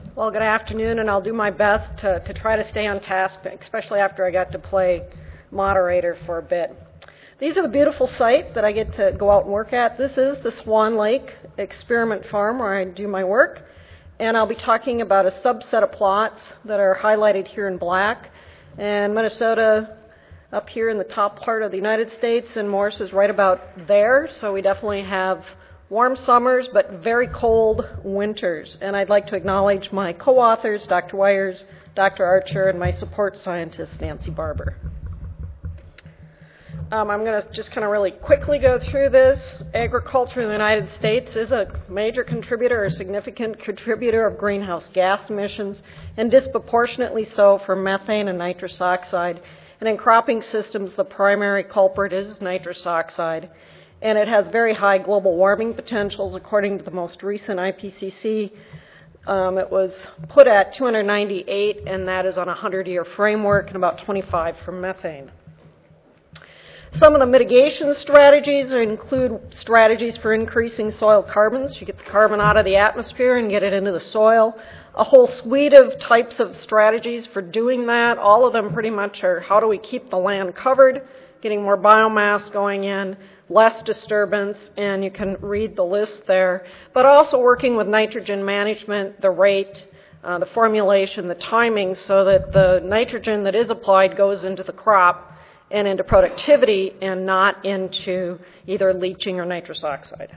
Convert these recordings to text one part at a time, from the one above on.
Well, good afternoon, and I'll do my best to try to stay on task, especially after I got to play moderator for a bit. These are the beautiful site that I get to go out and work at. This is the Swan Lake Experiment Farm where I do my work, and I'll be talking about a subset of plots that are highlighted here in black. And Minnesota up here in the top part of the United States, and Morris is right about there, so we definitely have warm summers, but very cold winters. And I'd like to acknowledge my co-authors, Dr. Weyers, Dr. Archer, and my support scientist, Nancy Barber. I'm going to just kind of really quickly go through this. Agriculture in the United States is a major contributor, a significant contributor of greenhouse gas emissions, and disproportionately so for methane and nitrous oxide. And in cropping systems, the primary culprit is nitrous oxide. And it has very high global warming potentials. According to the most recent IPCC, it was put at 298, and that is on a 100-year framework, and about 25 for methane. Some of the mitigation strategies include strategies for increasing soil carbons. You get the carbon out of the atmosphere and get it into the soil. A whole suite of types of strategies for doing that. All of them pretty much are how do we keep the land covered, getting more biomass going in, less disturbance, and you can read the list there, but also working with nitrogen management, the rate, the formulation, the timing, so that the nitrogen that is applied goes into the crop and into productivity and not into either leaching or nitrous oxide.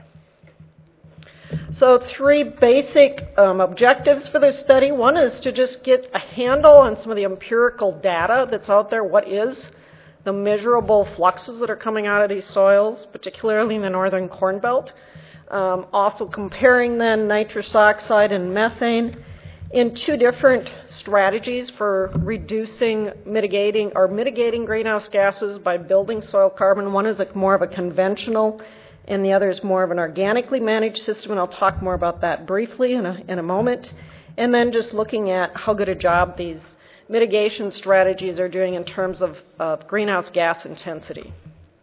So 3 basic objectives for this study. One is to just get a handle on some of the empirical data that's out there. What is the measurable fluxes that are coming out of these soils, particularly in the northern Corn Belt. Also comparing then nitrous oxide and methane in 2 different strategies for mitigating greenhouse gases by building soil carbon. One is more of a conventional, and the other is more of an organically managed system, and I'll talk more about that briefly in a moment. And then just looking at how good a job these mitigation strategies are doing in terms of greenhouse gas intensity.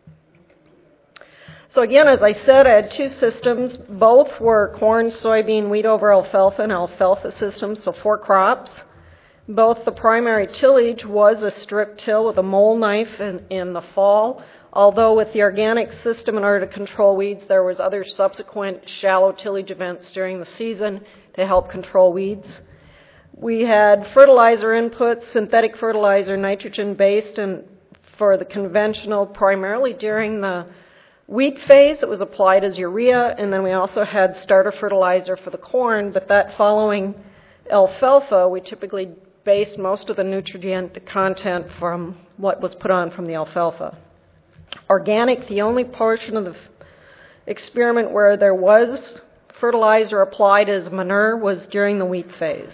So again, as I said, I had 2 systems. Both were corn, soybean, wheat over alfalfa, and alfalfa systems, so 4 crops. Both the primary tillage was a strip till with a mole knife in the fall, although with the organic system, in order to control weeds, there was other subsequent shallow tillage events during the season to help control weeds. We had fertilizer inputs, synthetic fertilizer, nitrogen-based, and for the conventional, primarily during the wheat phase, it was applied as urea, and then we also had starter fertilizer for the corn, but that following alfalfa, we typically based most of the nutrient content from what was put on from the alfalfa. Organic, the only portion of the experiment where there was fertilizer applied as manure was during the wheat phase.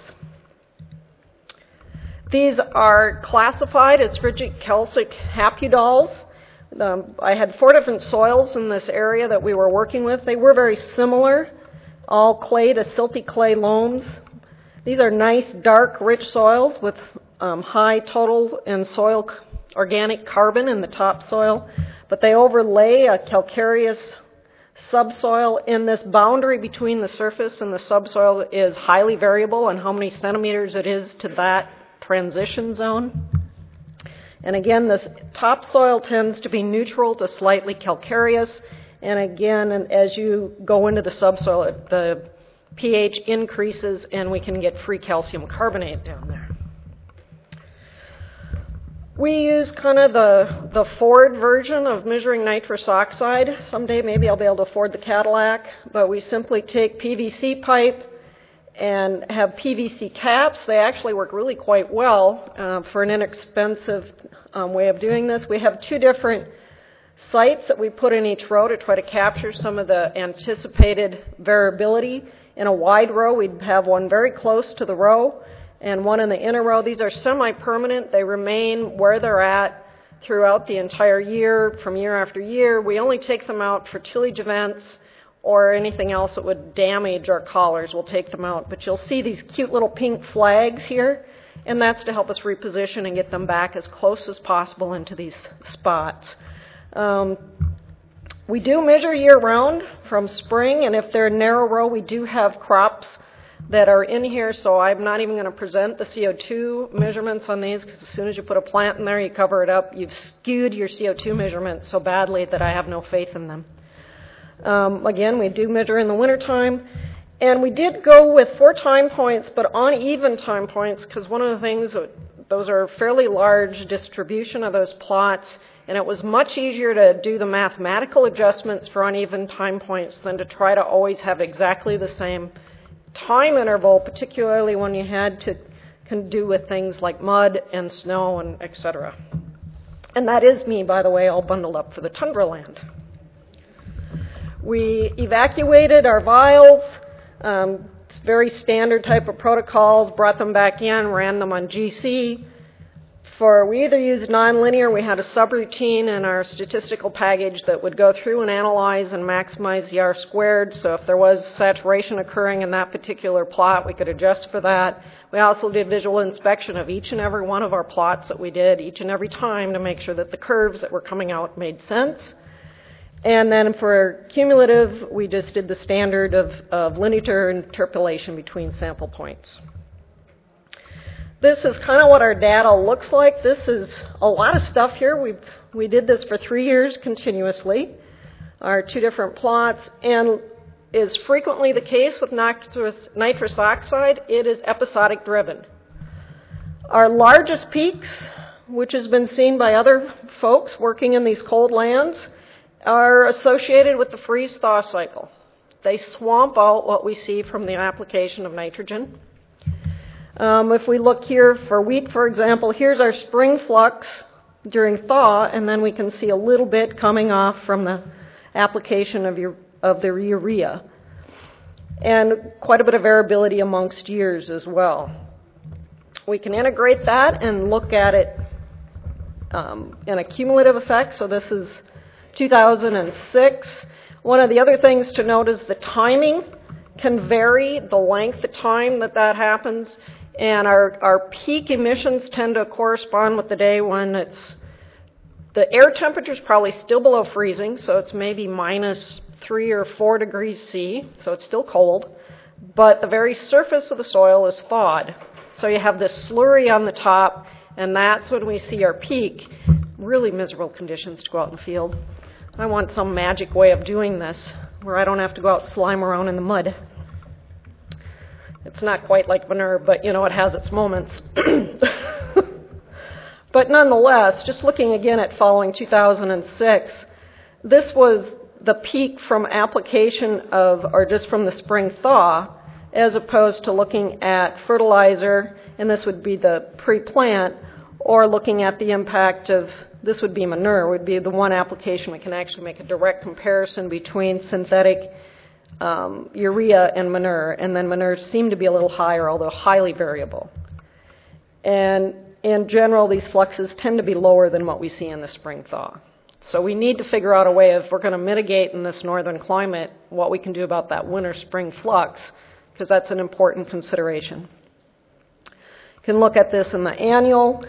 These are classified as frigid calcic hapudols. I had 4 different soils in this area that we were working with. They were very similar, all clay to silty clay loams. These are nice, dark, rich soils with high total and soil organic carbon in the topsoil, but they overlay a calcareous subsoil, and this boundary between the surface and the subsoil is highly variable on how many centimeters it is to that transition zone. And again, this topsoil tends to be neutral to slightly calcareous, and again, as you go into the subsoil, the pH increases and we can get free calcium carbonate down there. We use kind of the Ford version of measuring nitrous oxide. Someday maybe I'll be able to afford the Cadillac, but we simply take PVC pipe and have PVC caps. They actually work really quite well for an inexpensive way of doing this. We have 2 different sites that we put in each row to try to capture some of the anticipated variability. In a wide row, we'd have one very close to the row and one in the inner row. These are semi-permanent. They remain where they're at throughout the entire year, from year after year. We only take them out for tillage events or anything else that would damage our collars. We'll take them out. But you'll see these cute little pink flags here, and that's to help us reposition and get them back as close as possible into these spots. We do measure year-round from spring, and if they're narrow row, we do have crops that are in here, so I'm not even going to present the CO2 measurements on these, because as soon as you put a plant in there, you cover it up, you've skewed your CO2 measurements so badly that I have no faith in them. Again, we do measure in the wintertime, and we did go with 4 time points, but uneven time points, because one of the things, those are a fairly large distribution of those plots, and it was much easier to do the mathematical adjustments for uneven time points than to try to always have exactly the same time interval, particularly when you had to do with things like mud and snow and etc. And that is me, by the way, all bundled up for the tundra land. We evacuated our vials, very standard type of protocols, brought them back in, ran them on GC. We either used nonlinear, we had a subroutine in our statistical package that would go through and analyze and maximize the R-squared, so if there was saturation occurring in that particular plot, we could adjust for that. We also did visual inspection of each and every one of our plots that we did each and every time to make sure that the curves that were coming out made sense. And then for cumulative, we just did the standard of linear interpolation between sample points. This is kind of what our data looks like. This is a lot of stuff here. We did this for 3 years continuously, our 2 different plots, and is frequently the case with nitrous oxide. It is episodic driven. Our largest peaks, which has been seen by other folks working in these cold lands, are associated with the freeze-thaw cycle. They swamp out what we see from the application of nitrogen. If we look here for wheat, for example, here's our spring flux during thaw, and then we can see a little bit coming off from the application of the urea. And quite a bit of variability amongst years as well. We can integrate that and look at it in a cumulative effect. So this is 2006. One of the other things to note is the timing can vary, the length of time that happens. And our peak emissions tend to correspond with the day when the air temperature is probably still below freezing, so it's maybe -3 or 4 degrees C, so it's still cold, but the very surface of the soil is thawed. So you have this slurry on the top, and that's when we see our peak. Really miserable conditions to go out in the field. I want some magic way of doing this where I don't have to go out and slime around in the mud. It's not quite like manure, but it has its moments. But nonetheless, just looking again at following 2006, this was the peak from application or just from the spring thaw, as opposed to looking at fertilizer, and this would be the pre-plant, or looking at the impact of, this would be manure, would be the one application we can actually make a direct comparison between synthetic urea and manure, and then manure seemed to be a little higher, although highly variable. And in general, these fluxes tend to be lower than what we see in the spring thaw. So we need to figure out a way, if we're going to mitigate in this northern climate, what we can do about that winter-spring flux, because that's an important consideration. You can look at this in the annual.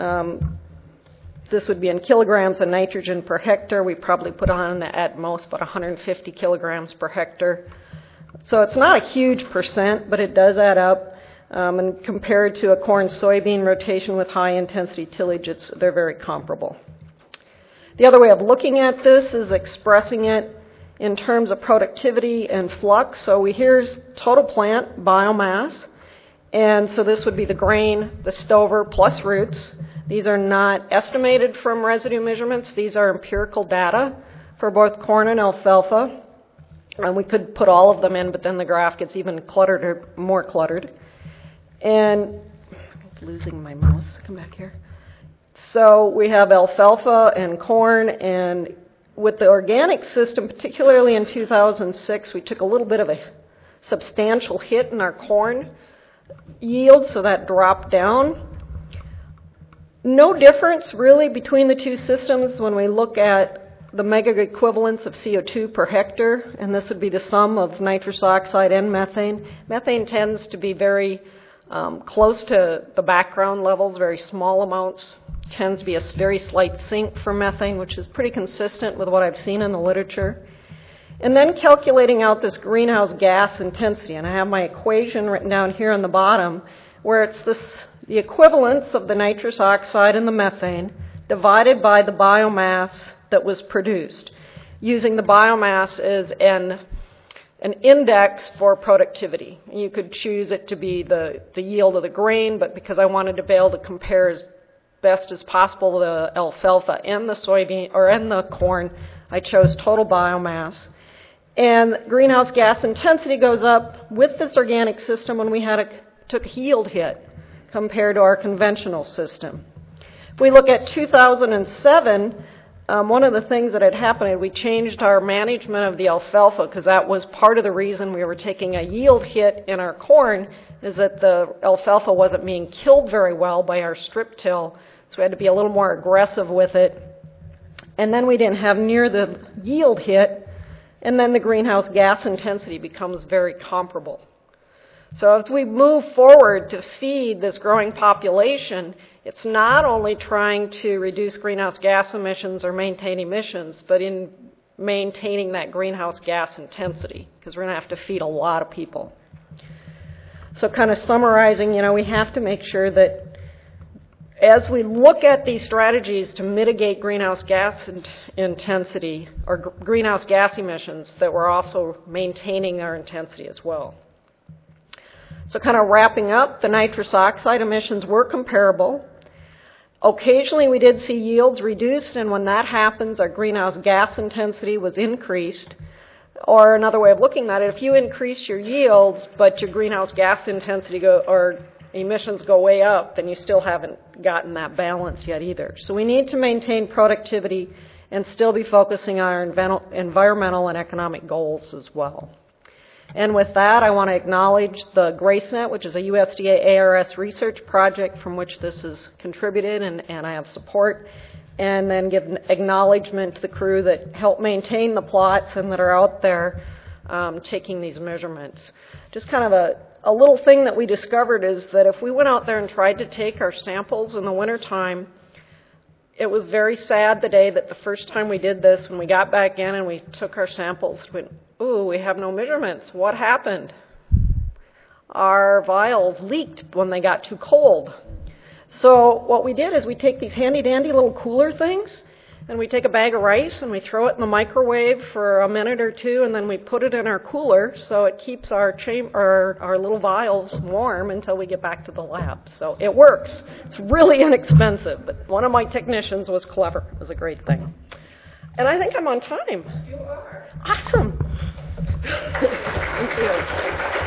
This would be in kilograms of nitrogen per hectare. We probably put on at most about 150 kilograms per hectare. So it's not a huge percent, but it does add up. And compared to a corn-soybean rotation with high-intensity tillage, they're very comparable. The other way of looking at this is expressing it in terms of productivity and flux. So here's total plant biomass. And so this would be the grain, the stover, plus roots. These are not estimated from residue measurements. These are empirical data for both corn and alfalfa. And we could put all of them in, but then the graph gets even cluttered or more cluttered. And I'm losing my mouse. Come back here. So we have alfalfa and corn, and with the organic system, particularly in 2006, we took a little bit of a substantial hit in our corn yield, so that dropped down. No difference really between the two systems when we look at the mega equivalents of CO2 per hectare, and this would be the sum of nitrous oxide and methane. Methane tends to be very close to the background levels, very small amounts. Tends to be a very slight sink for methane, which is pretty consistent with what I've seen in the literature. and then calculating out this greenhouse gas intensity. And I have my equation written down here on the bottom, where it's the equivalence of the nitrous oxide and the methane divided by the biomass that was produced, using the biomass as an index for productivity. You could choose it to be the yield of the grain, but because I wanted to be able to compare as best as possible the alfalfa and the soybean or and the corn, I chose total biomass. And greenhouse gas intensity goes up with this organic system when we took a yield hit compared to our conventional system. If we look at 2007, one of the things that had happened, we changed our management of the alfalfa because that was part of the reason we were taking a yield hit in our corn, is that the alfalfa wasn't being killed very well by our strip till, so we had to be a little more aggressive with it. And then we didn't have near the yield hit, and then the greenhouse gas intensity becomes very comparable. So as we move forward to feed this growing population, it's not only trying to reduce greenhouse gas emissions or maintain emissions, but in maintaining that greenhouse gas intensity, because we're going to have to feed a lot of people. So kind of summarizing, we have to make sure that as we look at these strategies to mitigate greenhouse gas intensity or greenhouse gas emissions, that we're also maintaining our intensity as well. So kind of wrapping up, the nitrous oxide emissions were comparable. Occasionally we did see yields reduced, and when that happens, our greenhouse gas intensity was increased. Or another way of looking at it, if you increase your yields, but your greenhouse gas intensity or emissions go way up, then you still haven't gotten that balance yet either. So we need to maintain productivity and still be focusing on our environmental and economic goals as well. And with that, I want to acknowledge the GraceNet, which is a USDA ARS research project from which this is contributed, and I have support. And then give acknowledgement to the crew that help maintain the plots and that are out there taking these measurements. Just kind of a little thing that we discovered is that if we went out there and tried to take our samples in the wintertime, it was very sad the day that the first time we did this, when we got back in and we took our samples, we went, ooh, we have no measurements. What happened? Our vials leaked when they got too cold. So what we did is we take these handy-dandy little cooler things, and we take a bag of rice and we throw it in the microwave for a minute or two, and then we put it in our cooler so it keeps our little vials warm until we get back to the lab. So it works. It's really inexpensive, but one of my technicians was clever. It was a great thing. And I think I'm on time. You are. Awesome. Thank you.